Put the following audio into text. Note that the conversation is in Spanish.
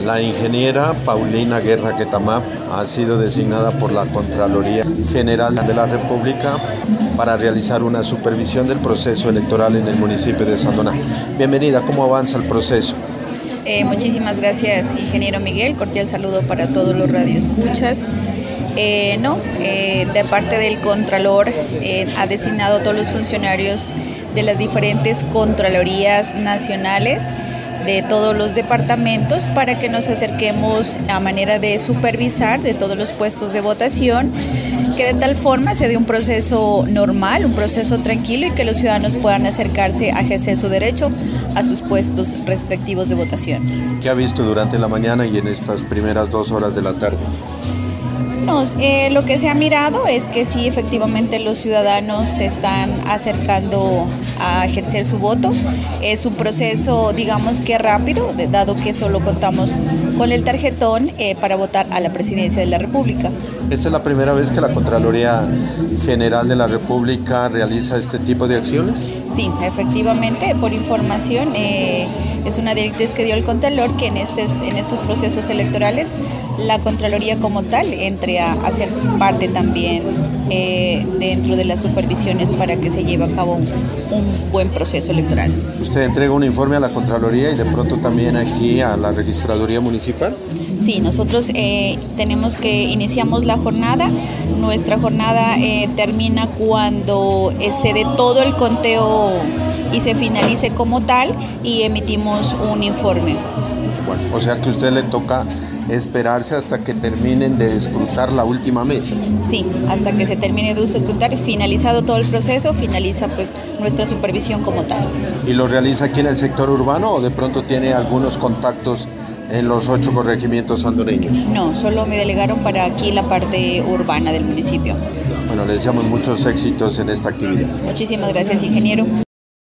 La ingeniera Paulina Guerra Quetamá ha sido designada por la Contraloría General de la República para realizar una supervisión del proceso electoral en el municipio de Sandoná. Bienvenida, ¿cómo avanza el proceso? Muchísimas gracias, ingeniero Miguel. Cordial saludo para todos los radioescuchas. De parte del Contralor ha designado a todos los funcionarios de las diferentes Contralorías nacionales de todos los departamentos para que nos acerquemos a manera de supervisar de todos los puestos de votación, que de tal forma se dé un proceso normal, un proceso tranquilo y que los ciudadanos puedan acercarse a ejercer su derecho a sus puestos respectivos de votación. ¿Qué ha visto durante la mañana y en estas primeras 2 horas de la tarde? Lo que se ha mirado es que sí, efectivamente los ciudadanos se están acercando a ejercer su voto. Es un proceso, digamos que rápido, dado que solo contamos con el tarjetón para votar a la presidencia de la República. ¿Esta es la primera vez que la Contraloría General de la República realiza este tipo de acciones? Sí, efectivamente, por información, es una directriz que dio el Contralor que en estos procesos electorales la Contraloría como tal entre a ser parte también dentro de las supervisiones para que se lleve a cabo un buen proceso electoral. ¿Usted entrega un informe a la Contraloría y de pronto también aquí a la Registraduría Municipal? Sí, nosotros iniciamos la jornada. Nuestra jornada termina cuando se dé todo el conteo y se finalice como tal y emitimos un informe. Bueno, o sea que a usted le toca esperarse hasta que terminen de escrutar la última mesa. Sí, hasta que se termine de escrutar, finalizado todo el proceso, finaliza pues nuestra supervisión como tal. ¿Y lo realiza aquí en el sector urbano o de pronto tiene algunos contactos en los 8 corregimientos sandoneños? No, solo me delegaron para aquí la parte urbana del municipio. Bueno, le deseamos muchos éxitos en esta actividad. Muchísimas gracias, ingeniero.